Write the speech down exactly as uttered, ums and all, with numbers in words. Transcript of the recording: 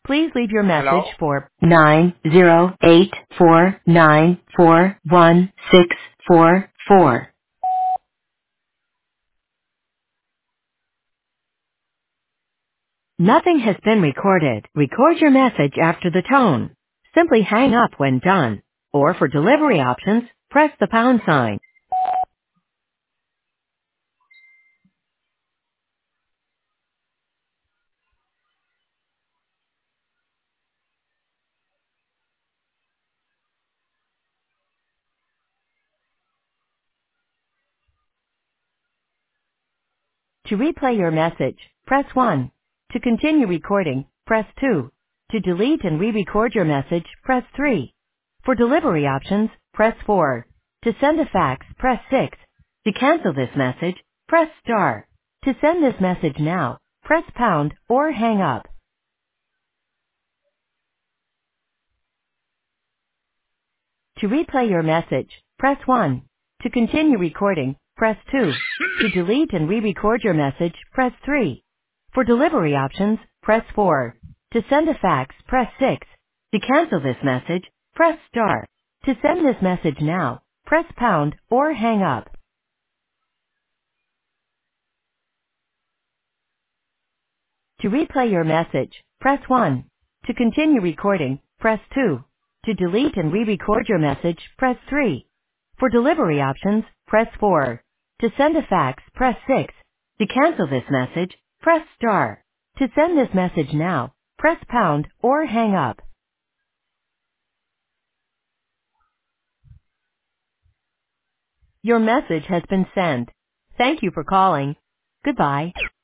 Please leave your message Hello? for nine zero eight four nine four one six four four. Nothing has been recorded. Record your message after the tone. Simply hang up when done. Or for delivery options, press the pound sign. To replay your message, press one. To continue recording, press two. To delete and re-record your message, press three. For delivery options, press four. To send a fax, press six. To cancel this message, press star. To send this message now, press pound or hang up. To replay your message, press one. To continue recording, press two. To delete and re-record your message, press three. For delivery options, press four. To send a fax, press six. To cancel this message, press star. To send this message now, press pound or hang up. To replay your message, press one. To continue recording, press two. To delete and re-record your message, press three. For delivery options, press four. To send a fax, press six. To cancel this message, press star. To send this message now, press pound or hang up. Your message has been sent. Thank you for calling. Goodbye.